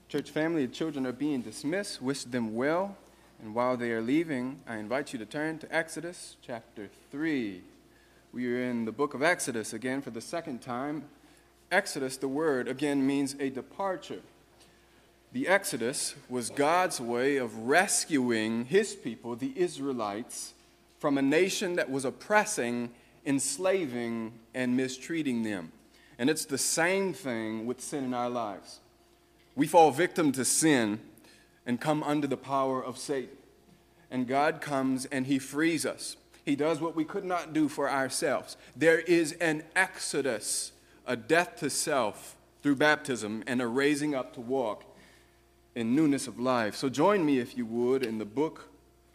Church family, the children are being dismissed. Wish them well. And while they are leaving, I invite you to turn to Exodus chapter 3. We are in the book of Exodus again for the second time. Exodus, the word, again means a departure. The Exodus was God's way of rescuing his people, the Israelites, from a nation that was oppressing, enslaving, and mistreating them. And it's the same thing with sin in our lives. We fall victim to sin and come under the power of Satan. And God comes and he frees us. He does what we could not do for ourselves. There is an exodus, a death to self through baptism, and a raising up to walk in newness of life. So join me, if you would, in the book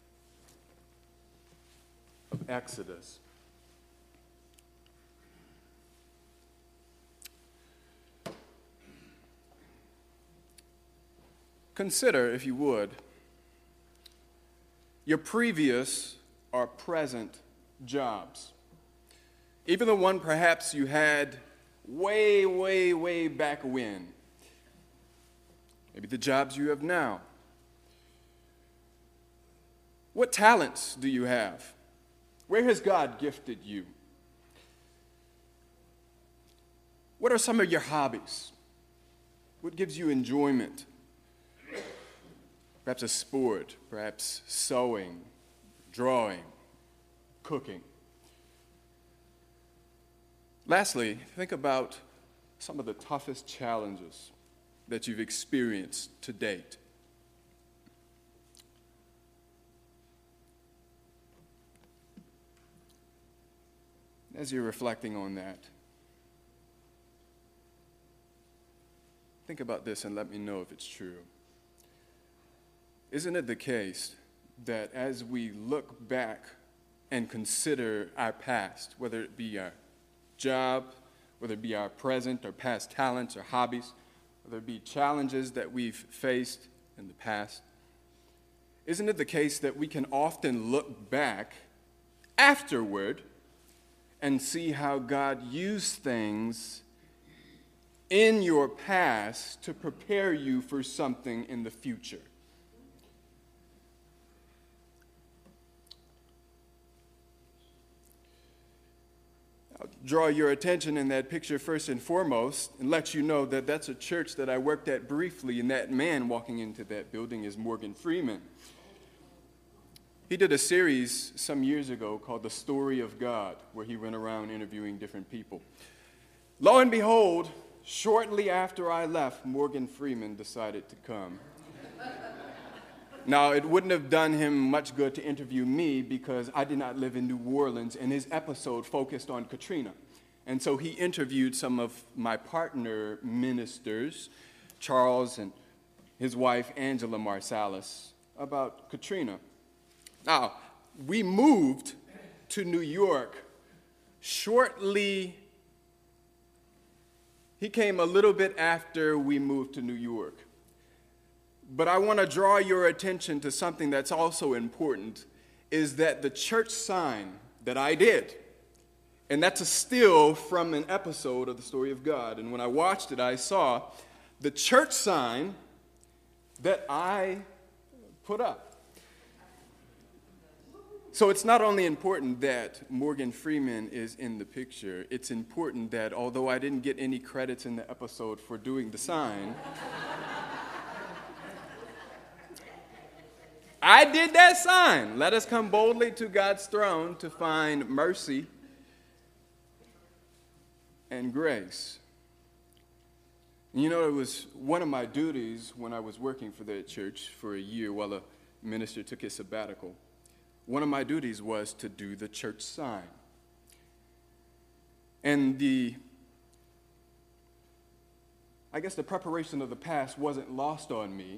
of Exodus. Consider, if you would, your previous or present jobs. Even the one perhaps you had way back when. Maybe the jobs you have now. What talents do you have? Where has God gifted you? What are some of your hobbies? What gives you enjoyment? Perhaps a sport, perhaps sewing, drawing, cooking. Lastly, think about some of the toughest challenges that you've experienced to date. As you're reflecting on that, think about this and let me know if it's true. Isn't it the case that as we look back and consider our past, whether it be our job, whether it be our present or past talents or hobbies, whether it be challenges that we've faced in the past, isn't it the case that we can often look back afterward and see how God used things in your past to prepare you for something in the future? I'll draw your attention in that picture first and foremost and let you know that that's a church that I worked at briefly, and that man walking into that building is Morgan Freeman. He did a series some years ago called The Story of God, where he went around interviewing different people. Lo and behold, shortly after I left, Morgan Freeman decided to come. Now, it wouldn't have done him much good to interview me because I did not live in New Orleans, and his episode focused on Katrina. And so he interviewed some of my partner ministers, Charles and his wife, Angela Marsalis, about Katrina. Now, we moved to New York shortly. He came a little bit after we moved to New York. But I want to draw your attention to something that's also important, is that the church sign that I did, and that's a still from an episode of The Story of God, and when I watched it, I saw the church sign that I put up. So it's not only important that Morgan Freeman is in the picture, it's important that although I didn't get any credits in the episode for doing the sign, I did that sign. Let us come boldly to God's throne to find mercy and grace. You know, it was one of my duties when I was working for that church for a year while a minister took his sabbatical. One of my duties was to do the church sign. And the preparation of the past wasn't lost on me,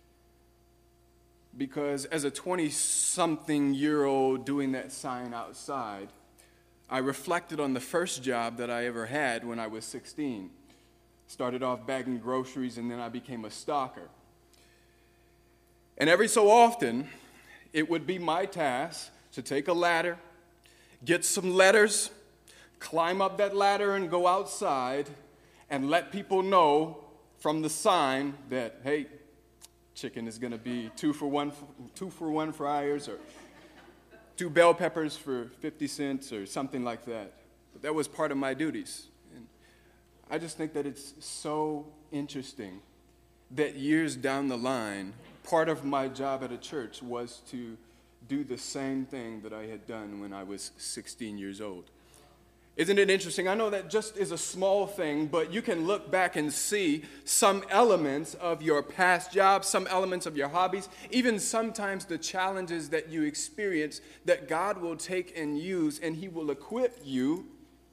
because as a 20-something-year-old doing that sign outside, I reflected on the first job that I ever had when I was 16. Started off bagging groceries, and then I became a stalker. And every so often, it would be my task to take a ladder, get some letters, climb up that ladder and go outside and let people know from the sign that, hey, chicken is going to be two for one fryers, or 2 bell peppers for 50 cents or something like that. But that was part of my duties. And I just think that it's so interesting that years down the line, part of my job at a church was to do the same thing that I had done when I was 16 years old. Isn't it interesting? I know that just is a small thing, but you can look back and see some elements of your past jobs, some elements of your hobbies, even sometimes the challenges that you experience that God will take and use, and He will equip you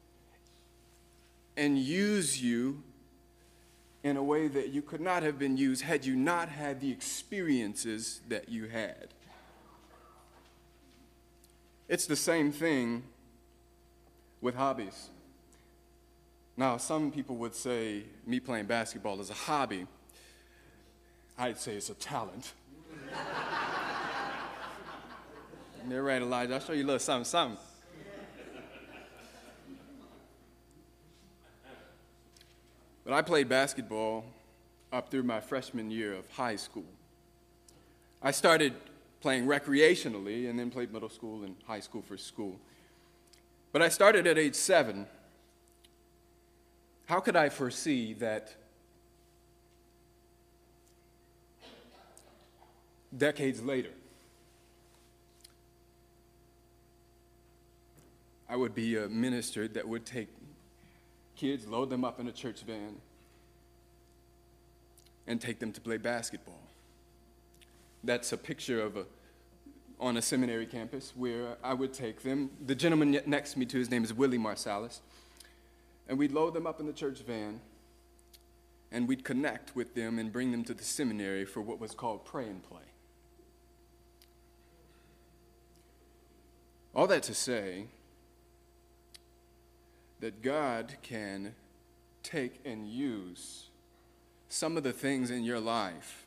and use you in a way that you could not have been used had you not had the experiences that you had. It's the same thing with hobbies. Now, some people would say me playing basketball is a hobby. I'd say it's a talent. They're right, Elijah. I'll show you a little something. But I played basketball up through my freshman year of high school. I started playing recreationally and then played middle school and high school for school. But I started at age 7. How could I foresee that decades later I would be a minister that would take kids, load them up in a church van, and take them to play basketball? That's a picture on a seminary campus where I would take them. The gentleman next to me, his name is Willie Marsalis, and we'd load them up in the church van, and we'd connect with them and bring them to the seminary for what was called pray and play. All that to say that God can take and use some of the things in your life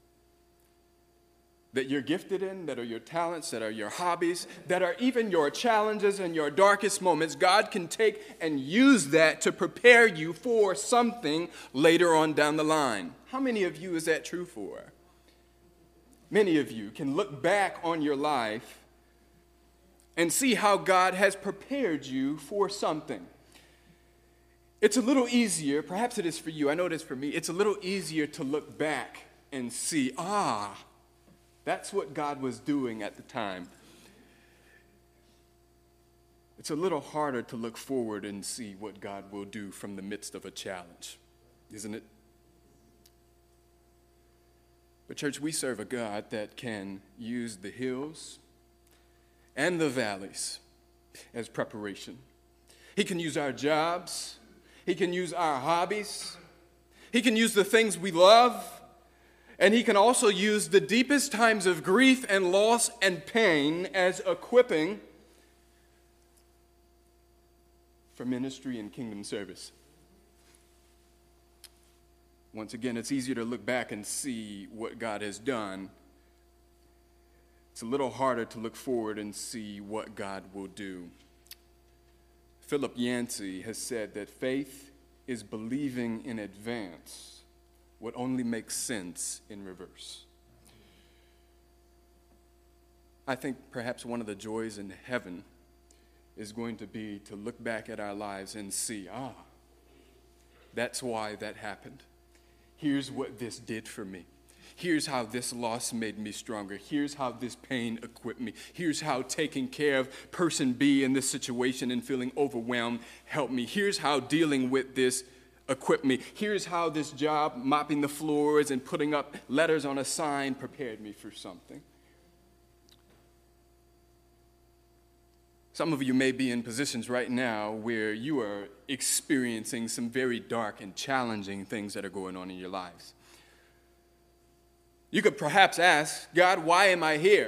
that you're gifted in, that are your talents, that are your hobbies, that are even your challenges and your darkest moments. God can take and use that to prepare you for something later on down the line. How many of you is that true for? Many of you can look back on your life and see how God has prepared you for something. It's a little easier, perhaps it is for you, I know it is for me, it's a little easier to look back and see, that's what God was doing at the time. It's a little harder to look forward and see what God will do from the midst of a challenge, isn't it? But church, we serve a God that can use the hills and the valleys as preparation. He can use our jobs. He can use our hobbies. He can use the things we love. And He can also use the deepest times of grief and loss and pain as equipping for ministry and kingdom service. Once again, it's easier to look back and see what God has done. It's a little harder to look forward and see what God will do. Philip Yancey has said that faith is believing in advance what only makes sense in reverse. I think perhaps one of the joys in heaven is going to be to look back at our lives and see, that's why that happened. Here's what this did for me. Here's how this loss made me stronger. Here's how this pain equipped me. Here's how taking care of person B in this situation and feeling overwhelmed helped me. Here's how dealing with this equipped me. Here's how this job, mopping the floors and putting up letters on a sign, prepared me for something. Some of you may be in positions right now where you are experiencing some very dark and challenging things that are going on in your lives. You could perhaps ask, God, why am I here?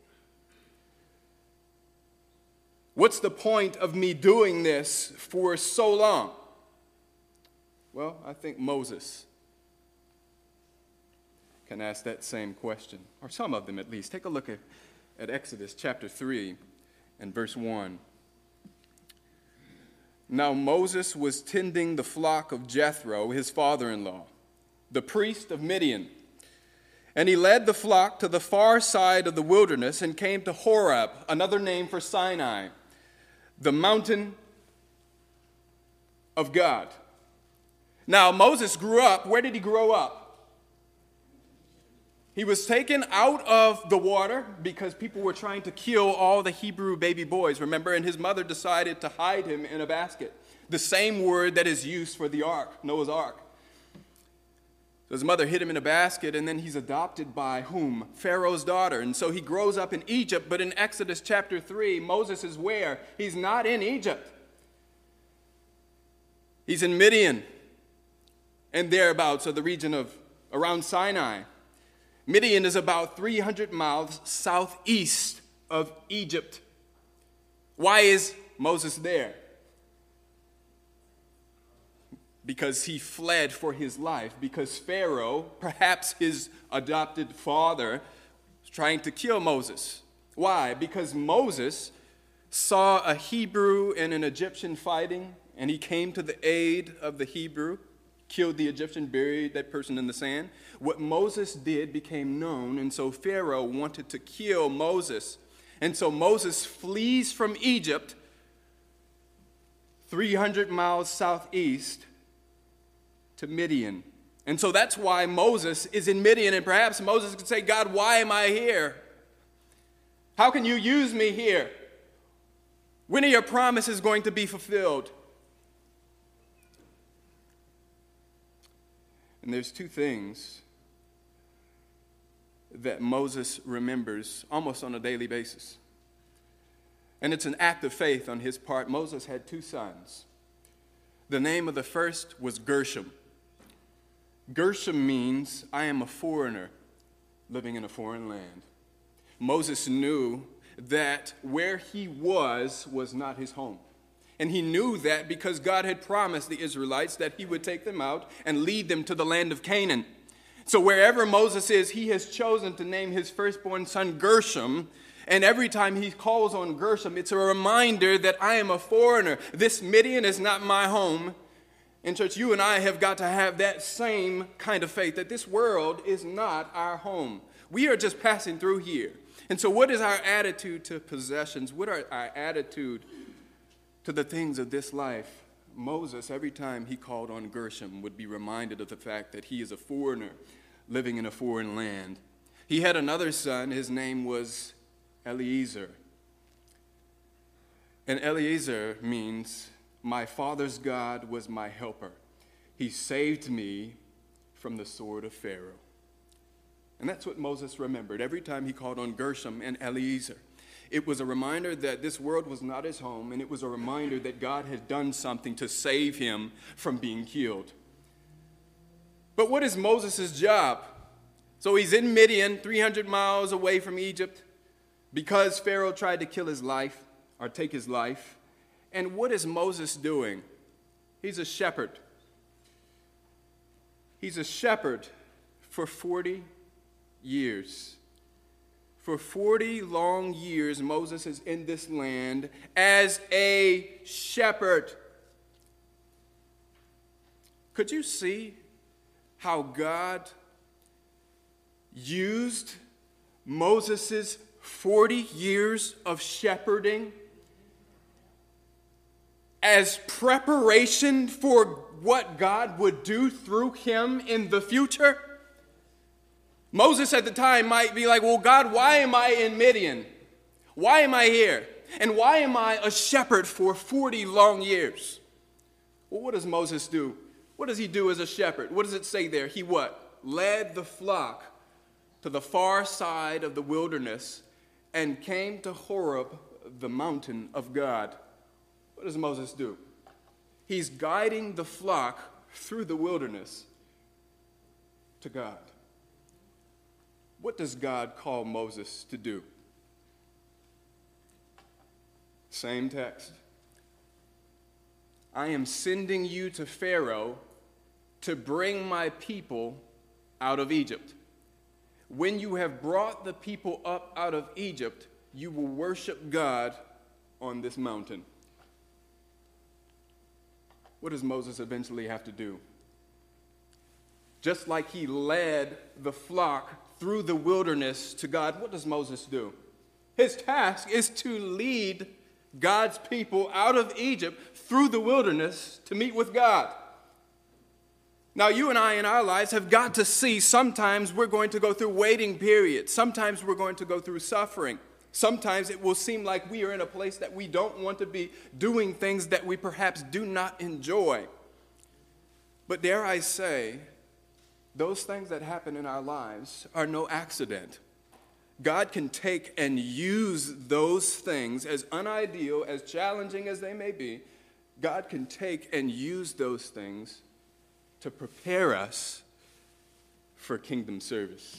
What's the point of me doing this for so long? Well, I think Moses can ask that same question, or some of them at least. Take a look at Exodus chapter 3 and verse 1. Now Moses was tending the flock of Jethro, his father-in-law, the priest of Midian. And he led the flock to the far side of the wilderness and came to Horeb, another name for Sinai, the mountain of God. Now, Moses grew up. Where did he grow up? He was taken out of the water because people were trying to kill all the Hebrew baby boys, remember? And his mother decided to hide him in a basket. The same word that is used for the ark, Noah's ark. So his mother hid him in a basket, and then he's adopted by whom? Pharaoh's daughter. And so he grows up in Egypt, but in Exodus chapter 3, Moses is where? He's not in Egypt. He's in Midian and thereabouts, of the region of around Sinai. Midian is about 300 miles southeast of Egypt. Why is Moses there? Because he fled for his life, because Pharaoh, perhaps his adopted father, was trying to kill Moses. Why? Because Moses saw a Hebrew and an Egyptian fighting, and he came to the aid of the Hebrew, killed the Egyptian, buried that person in the sand. What Moses did became known, and so Pharaoh wanted to kill Moses. And so Moses flees from Egypt 300 miles southeast to Midian. And so that's why Moses is in Midian, and perhaps Moses could say, God, why am I here? How can you use me here? When are your promises going to be fulfilled? And there's two things that Moses remembers almost on a daily basis. And it's an act of faith on his part. Moses had two sons. The name of the first was Gershom. Gershom means, I am a foreigner living in a foreign land. Moses knew that where he was not his home. And he knew that because God had promised the Israelites that he would take them out and lead them to the land of Canaan. So wherever Moses is, he has chosen to name his firstborn son Gershom. And every time he calls on Gershom, it's a reminder that I am a foreigner. This Midian is not my home. And church, you and I have got to have that same kind of faith, that this world is not our home. We are just passing through here. And so what is our attitude to possessions? What are our attitude to the things of this life? Moses, every time he called on Gershom, would be reminded of the fact that he is a foreigner living in a foreign land. He had another son. His name was Eliezer. And Eliezer means, my father's God was my helper. He saved me from the sword of Pharaoh. And that's what Moses remembered every time he called on Gershom and Eliezer. It was a reminder that this world was not his home, and it was a reminder that God had done something to save him from being killed. But what is Moses' job? So he's in Midian, 300 miles away from Egypt, because Pharaoh tried to kill his life, or take his life. And what is Moses doing? He's a shepherd. He's a shepherd for 40 years. For 40 long years, Moses is in this land as a shepherd. Could you see how God used Moses' 40 years of shepherding as preparation for what God would do through him in the future? Moses at the time might be like, well, God, why am I in Midian? Why am I here? And why am I a shepherd for 40 long years? Well, what does Moses do? What does he do as a shepherd? What does it say there? He what? Led the flock to the far side of the wilderness and came to Horeb, the mountain of God. What does Moses do? He's guiding the flock through the wilderness to God. What does God call Moses to do? Same text. I am sending you to Pharaoh to bring my people out of Egypt. When you have brought the people up out of Egypt, you will worship God on this mountain. What does Moses eventually have to do? Just like he led the flock through the wilderness to God, what does Moses do? His task is to lead God's people out of Egypt through the wilderness to meet with God. Now, you and I in our lives have got to see sometimes we're going to go through waiting periods. Sometimes we're going to go through suffering. Sometimes it will seem like we are in a place that we don't want to be, doing things that we perhaps do not enjoy. But dare I say, those things that happen in our lives are no accident. God can take and use those things, as unideal, as challenging as they may be, God can take and use those things to prepare us for kingdom service.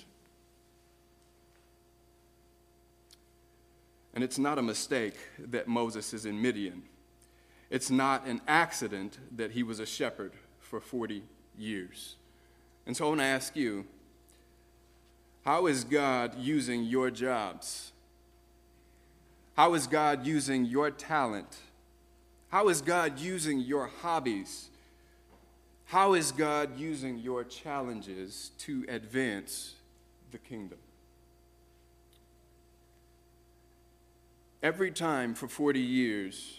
And it's not a mistake that Moses is in Midian. It's not an accident that he was a shepherd for 40 years. And so I want to ask you, how is God using your jobs? How is God using your talent? How is God using your hobbies? How is God using your challenges to advance the kingdom? Every time for 40 years,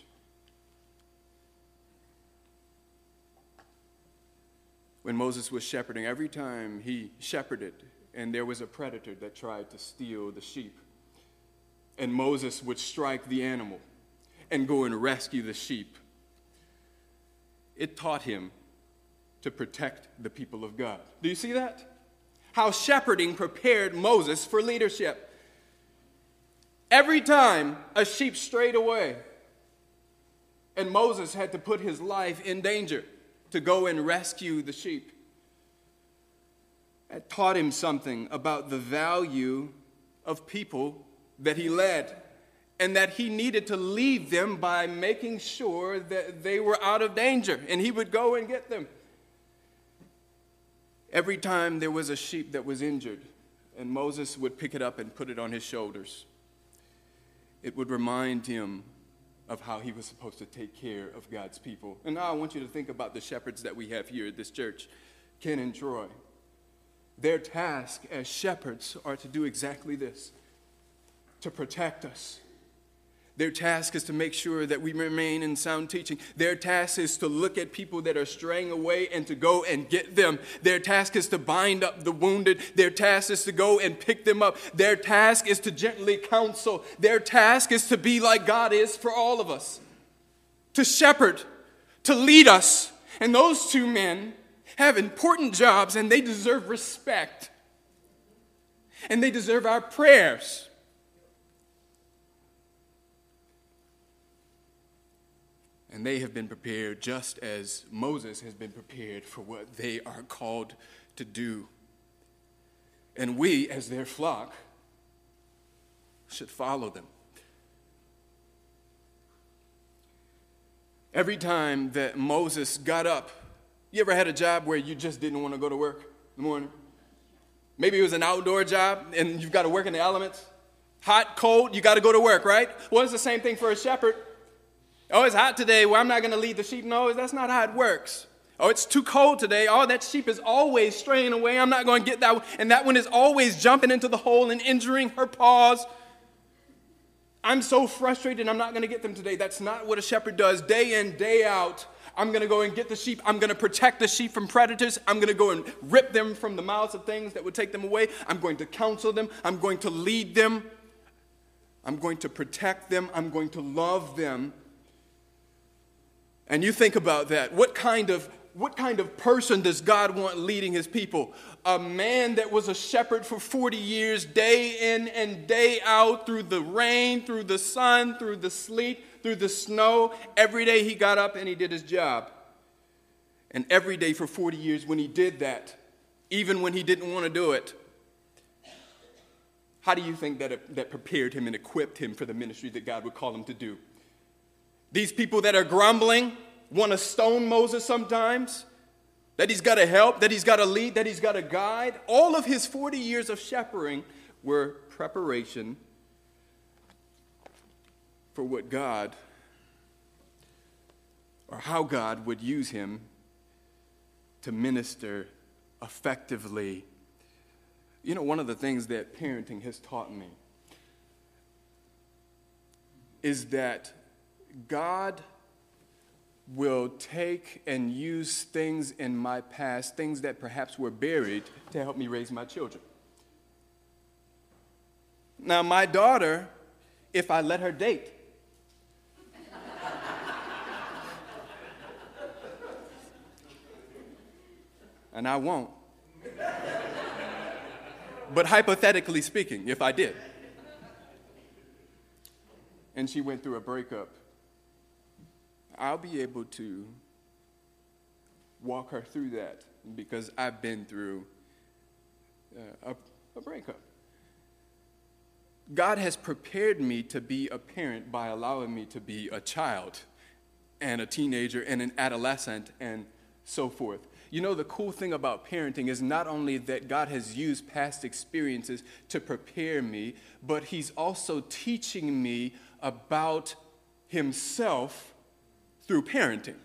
when Moses was shepherding, every time he shepherded and there was a predator that tried to steal the sheep, and Moses would strike the animal and go and rescue the sheep, it taught him to protect the people of God. Do you see that? How shepherding prepared Moses for leadership. Every time a sheep strayed away, and Moses had to put his life in danger to go and rescue the sheep, it taught him something about the value of people that he led, and that he needed to lead them by making sure that they were out of danger, and he would go and get them. Every time there was a sheep that was injured, and Moses would pick it up and put it on his shoulders, it would remind him of how he was supposed to take care of God's people. And now I want you to think about the shepherds that we have here at this church, Ken and Troy. Their task as shepherds are to do exactly this, to protect us. Their task is to make sure that we remain in sound teaching. Their task is to look at people that are straying away and to go and get them. Their task is to bind up the wounded. Their task is to go and pick them up. Their task is to gently counsel. Their task is to be like God is for all of us, to shepherd, to lead us. And those two men have important jobs, and they deserve respect. And they deserve our prayers. And they have been prepared just as Moses has been prepared for what they are called to do. And we, as their flock, should follow them. Every time that Moses got up, you ever had a job where you just didn't want to go to work in the morning? Maybe it was an outdoor job and you've got to work in the elements. Hot, cold, you got to go to work, right? Well, it's the same thing for a shepherd. Oh, it's hot today. Well, I'm not going to lead the sheep. No, that's not how it works. Oh, it's too cold today. Oh, that sheep is always straying away. I'm not going to get that one. And that one is always jumping into the hole and injuring her paws. I'm so frustrated, I'm not going to get them today. That's not what a shepherd does. Day in, day out, I'm going to go and get the sheep. I'm going to protect the sheep from predators. I'm going to go and rip them from the mouths of things that would take them away. I'm going to counsel them. I'm going to lead them. I'm going to protect them. I'm going to love them. And you think about that. What kind of person does God want leading his people? A man that was a shepherd for 40 years, day in and day out, through the rain, through the sun, through the sleet, through the snow. Every day he got up and he did his job. And every day for 40 years when he did that, even when he didn't want to do it, how do you think that prepared him and equipped him for the ministry that God would call him to do? These people that are grumbling want to stone Moses sometimes, that he's got to help, that he's got to lead, that he's got to guide. All of his 40 years of shepherding were preparation for what God, or how God would use him to minister effectively. You know, one of the things that parenting has taught me is that God will take and use things in my past, things that perhaps were buried, to help me raise my children. Now, my daughter, if I let her date, and I won't, but hypothetically speaking, if I did, and she went through a breakup, I'll be able to walk her through that because I've been through a breakup. God has prepared me to be a parent by allowing me to be a child and a teenager and an adolescent and so forth. You know, the cool thing about parenting is not only that God has used past experiences to prepare me, but He's also teaching me about Himself through parenting.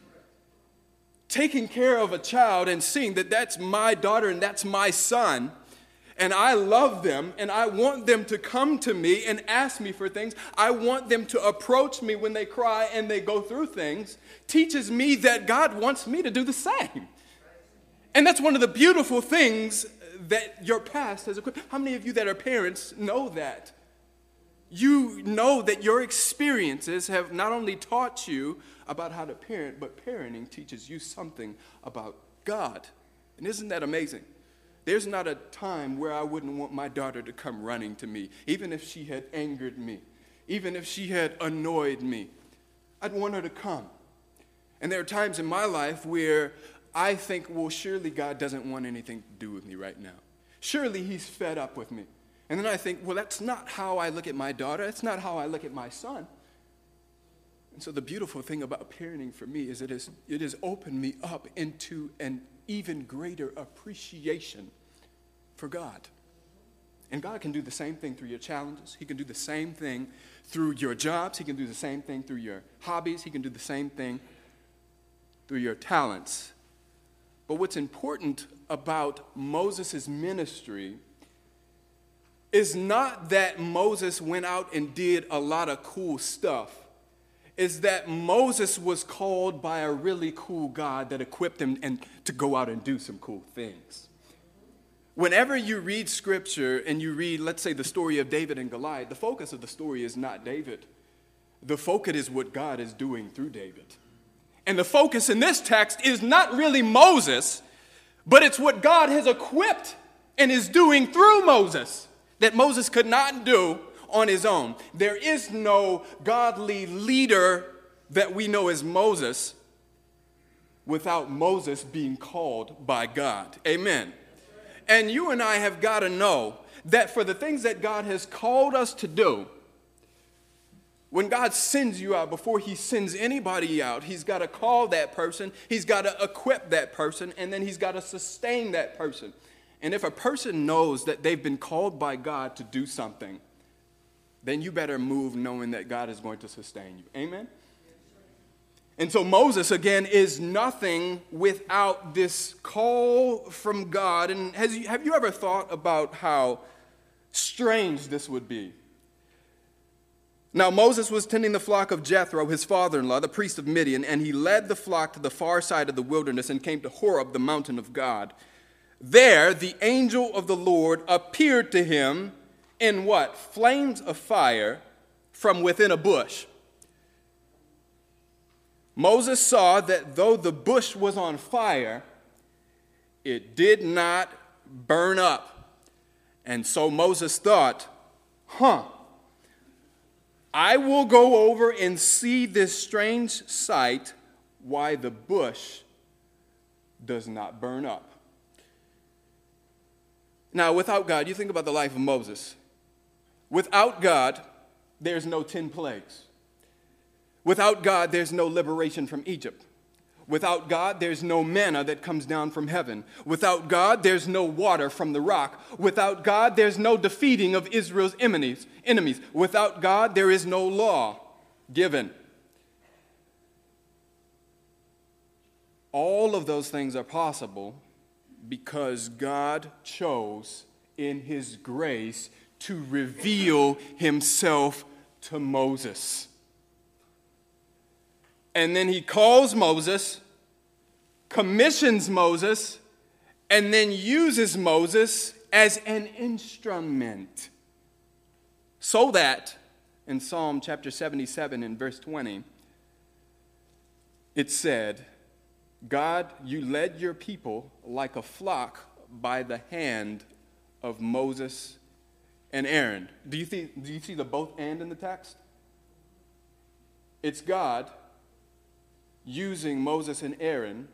Taking care of a child and seeing that that's my daughter and that's my son, and I love them, and I want them to come to me and ask me for things. I want them to approach me when they cry and they go through things, teaches me that God wants me to do the same. And that's one of the beautiful things that your past has equipped. How many of you that are parents know that? You know that your experiences have not only taught you about how to parent, but parenting teaches you something about God. And isn't that amazing? There's not a time where I wouldn't want my daughter to come running to me, even if she had angered me, even if she had annoyed me. I'd want her to come. And there are times in my life where I think, well, surely God doesn't want anything to do with me right now. Surely He's fed up with me. And then I think, well, that's not how I look at my daughter. That's not how I look at my son. And so the beautiful thing about parenting for me is it has opened me up into an even greater appreciation for God. And God can do the same thing through your challenges. He can do the same thing through your jobs. He can do the same thing through your hobbies. He can do the same thing through your talents. But what's important about Moses' ministry is not that Moses went out and did a lot of cool stuff. Is that Moses was called by a really cool God that equipped him and to go out and do some cool things. Whenever you read Scripture and you read, let's say, the story of David and Goliath, the focus of the story is not David. The focus is what God is doing through David. And the focus in this text is not really Moses, but it's what God has equipped and is doing through Moses that Moses could not do on his own. There is no godly leader that we know as Moses without Moses being called by God. Amen. And you and I have got to know that for the things that God has called us to do, when God sends you out, before He sends anybody out, He's got to call that person, He's got to equip that person, and then He's got to sustain that person. And if a person knows that they've been called by God to do something, then you better move knowing that God is going to sustain you. Amen? And so Moses, again, is nothing without this call from God. And have you ever thought about how strange this would be? Now, Moses was tending the flock of Jethro, his father-in-law, the priest of Midian, and he led the flock to the far side of the wilderness and came to Horeb, the mountain of God. There, the angel of the Lord appeared to him in what? Flames of fire from within a bush. Moses saw that though the bush was on fire, it did not burn up. And so Moses thought, I will go over and see this strange sight, why the bush does not burn up. Now, without God, you think about the life of Moses. Without God, there's no 10 plagues. Without God, there's no liberation from Egypt. Without God, there's no manna that comes down from heaven. Without God, there's no water from the rock. Without God, there's no defeating of Israel's enemies. Without God, there is no law given. All of those things are possible Because God chose in his grace to reveal himself to Moses. And then he calls Moses, commissions Moses, and then uses Moses as an instrument. So that, in Psalm chapter 77 and verse 20, it said, God, you led your people like a flock by the hand of Moses and Aaron. Do you see the both and in the text? It's God using Moses and Aaron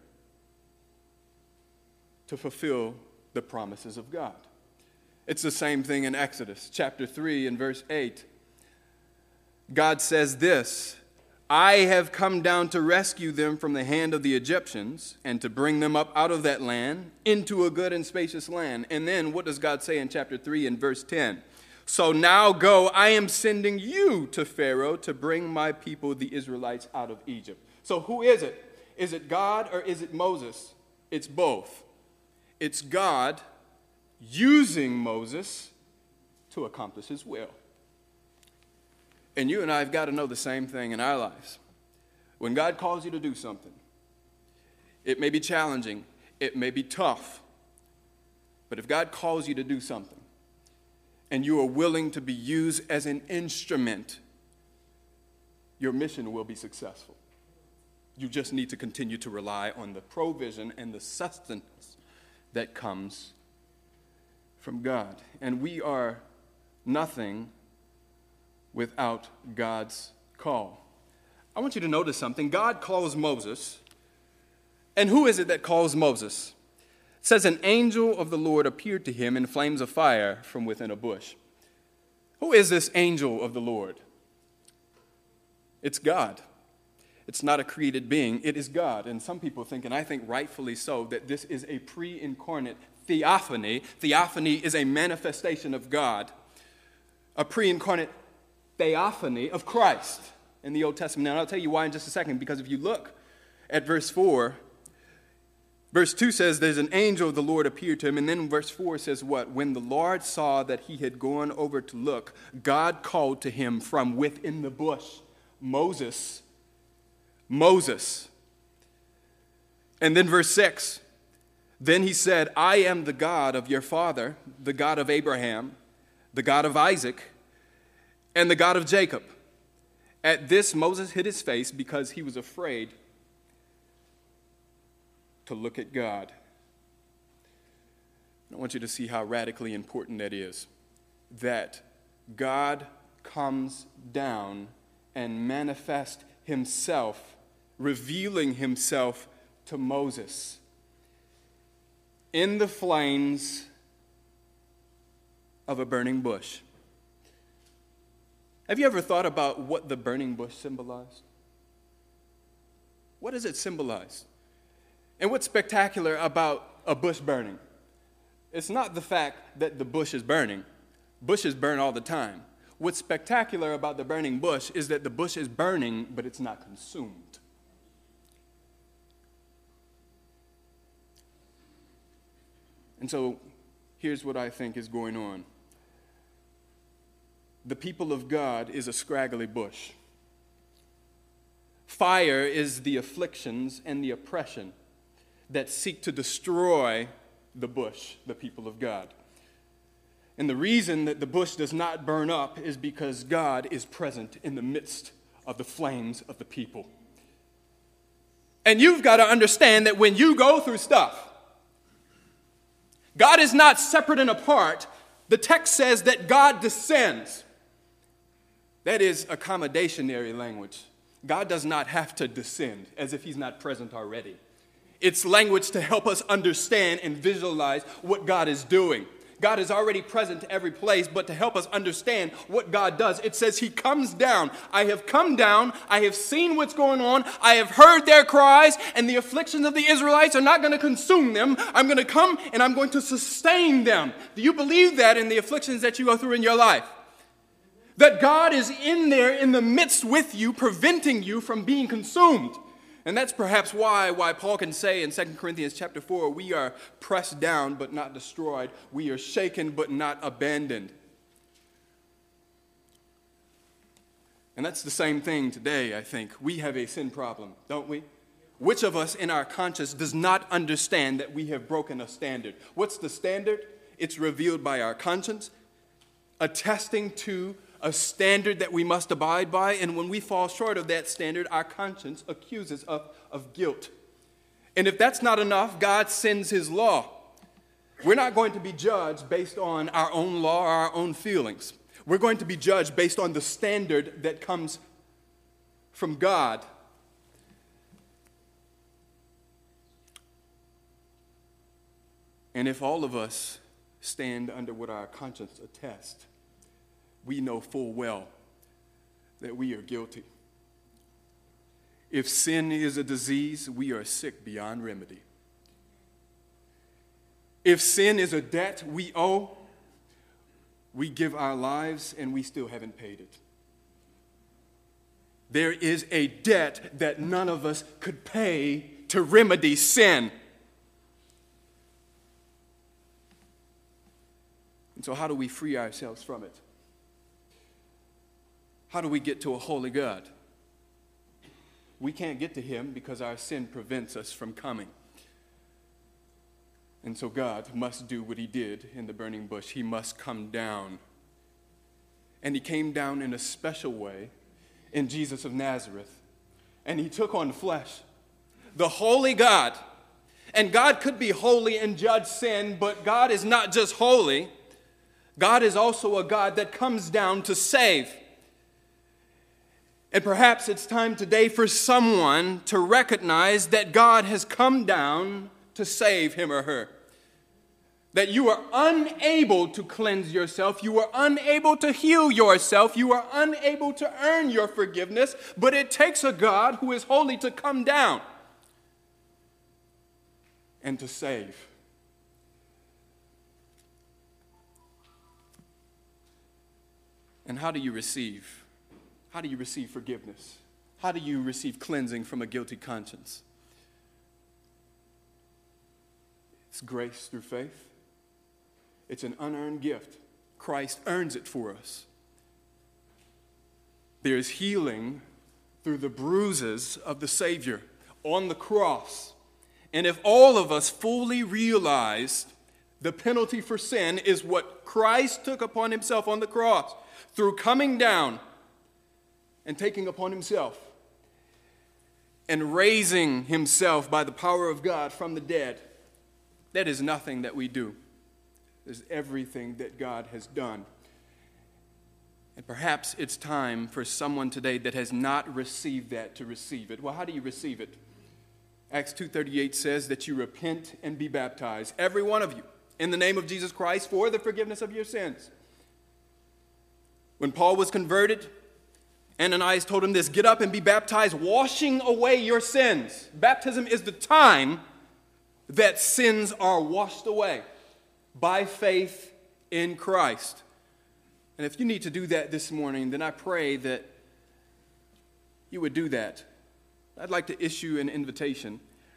to fulfill the promises of God. It's the same thing in Exodus chapter 3 and verse 8. God says this, I have come down to rescue them from the hand of the Egyptians and to bring them up out of that land into a good and spacious land. And then what does God say in chapter 3 and verse 10? So now go, I am sending you to Pharaoh to bring my people, the Israelites, out of Egypt. So who is it? Is it God or is it Moses? It's both. It's God using Moses to accomplish his will. And you and I have got to know the same thing in our lives. When God calls you to do something, it may be challenging, it may be tough, but if God calls you to do something and you are willing to be used as an instrument, your mission will be successful. You just need to continue to rely on the provision and the sustenance that comes from God. And we are nothing without God's call. I want you to notice something. God calls Moses. And who is it that calls Moses? It says, an angel of the Lord appeared to him in flames of fire from within a bush. Who is this angel of the Lord? It's God. It's not a created being. It is God. And some people think, and I think rightfully so, that this is a pre-incarnate theophany. Theophany is a manifestation of God. A pre-incarnate theophany of Christ in the Old Testament. Now, I'll tell you why in just a second, because if you look at verse 4, verse 2 says there's an angel of the Lord appeared to him, and then verse 4 says what? When the Lord saw that he had gone over to look, God called to him from within the bush, Moses. And then verse 6, then he said, I am the God of your father, the God of Abraham, the God of Isaac, and the God of Jacob. At this, Moses hid his face because he was afraid to look at God. I want you to see how radically important that is, that God comes down and manifests himself, revealing himself to Moses in the flames of a burning bush. Have you ever thought about what the burning bush symbolized? What does it symbolize? And what's spectacular about a bush burning? It's not the fact that the bush is burning. Bushes burn all the time. What's spectacular about the burning bush is that the bush is burning, but it's not consumed. And so here's what I think is going on. The people of God is a scraggly bush. Fire is the afflictions and the oppression that seek to destroy the bush, the people of God. And the reason that the bush does not burn up is because God is present in the midst of the flames of the people. And you've got to understand that when you go through stuff, God is not separate and apart. The text says that God descends. That is accommodationary language. God does not have to descend as if he's not present already. It's language to help us understand and visualize what God is doing. God is already present every place, but to help us understand what God does, it says he comes down. I have come down. I have seen what's going on. I have heard their cries, and the afflictions of the Israelites are not going to consume them. I'm going to come, and I'm going to sustain them. Do you believe that in the afflictions that you go through in your life? That God is in there in the midst with you, preventing you from being consumed. And that's perhaps why Paul can say in 2 Corinthians chapter 4, we are pressed down but not destroyed. We are shaken but not abandoned. And that's the same thing today, I think. We have a sin problem, don't we? Which of us in our conscience does not understand that we have broken a standard? What's the standard? It's revealed by our conscience, attesting to a standard that we must abide by. And when we fall short of that standard, our conscience accuses us of guilt. And if that's not enough, God sends his law. We're not going to be judged based on our own law or our own feelings. We're going to be judged based on the standard that comes from God. And if all of us stand under what our conscience attests, we know full well that we are guilty. If sin is a disease, we are sick beyond remedy. If sin is a debt we owe, we give our lives and we still haven't paid it. There is a debt that none of us could pay to remedy sin. And so how do we free ourselves from it? How do we get to a holy God? We can't get to him because our sin prevents us from coming. And so God must do what he did in the burning bush. He must come down. And he came down in a special way in Jesus of Nazareth. And he took on flesh. The holy God. And God could be holy and judge sin, but God is not just holy. God is also a God that comes down to save. And perhaps it's time today for someone to recognize that God has come down to save him or her. That you are unable to cleanse yourself, you are unable to heal yourself, you are unable to earn your forgiveness, but it takes a God who is holy to come down and to save. And how do you receive? How do you receive forgiveness? How do you receive cleansing from a guilty conscience? It's grace through faith. It's an unearned gift. Christ earns it for us. There's healing through the bruises of the Savior on the cross. And if all of us fully realized the penalty for sin is what Christ took upon himself on the cross, through coming down and taking upon himself and raising himself by the power of God from the dead, that is nothing that we do. It's everything that God has done. And perhaps it's time for someone today that has not received that to receive it. Well, how do you receive it? Acts 2:38 says that you repent and be baptized, every one of you, in the name of Jesus Christ for the forgiveness of your sins. When Paul was converted, Ananias told him this, get up and be baptized, washing away your sins. Baptism is the time that sins are washed away by faith in Christ. And if you need to do that this morning, then I pray that you would do that. I'd like to issue an invitation.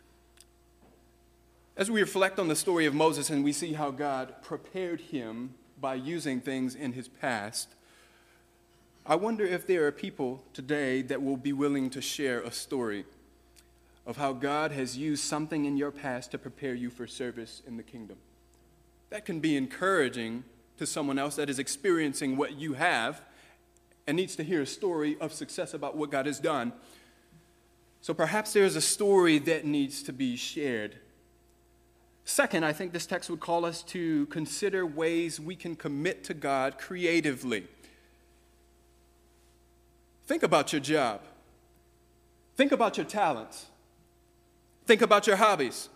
As we reflect on the story of Moses and we see how God prepared him by using things in his past, I wonder if there are people today that will be willing to share a story of how God has used something in your past to prepare you for service in the kingdom. That can be encouraging to someone else that is experiencing what you have and needs to hear a story of success about what God has done. So perhaps there's a story that needs to be shared. Second, I think this text would call us to consider ways we can commit to God creatively. Think about your job. Think about your talents. Think about your hobbies.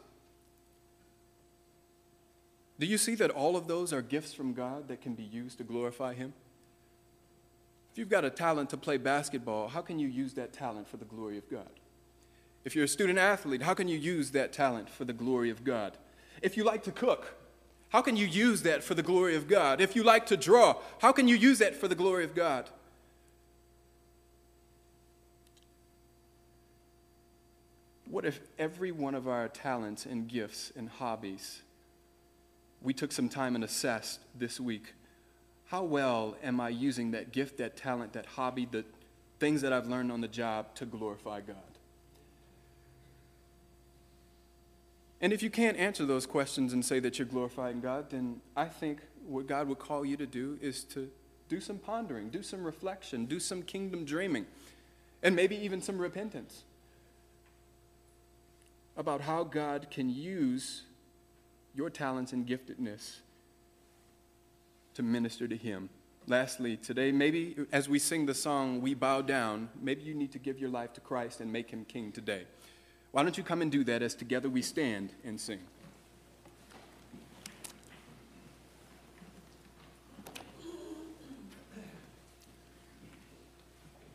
Do you see that all of those are gifts from God that can be used to glorify him? If you've got a talent to play basketball, how can you use that talent for the glory of God? If you're a student athlete, how can you use that talent for the glory of God? If you like to cook, how can you use that for the glory of God? If you like to draw, how can you use that for the glory of God? What if every one of our talents and gifts and hobbies, we took some time and assessed this week, how well am I using that gift, that talent, that hobby, the things that I've learned on the job to glorify God? And if you can't answer those questions and say that you're glorifying God, then I think what God would call you to do is to do some pondering, do some reflection, do some kingdom dreaming, and maybe even some repentance about how God can use your talents and giftedness to minister to Him. Lastly, today, maybe as we sing the song, We Bow Down, maybe you need to give your life to Christ and make Him King today. Why don't you come and do that as together we stand and sing?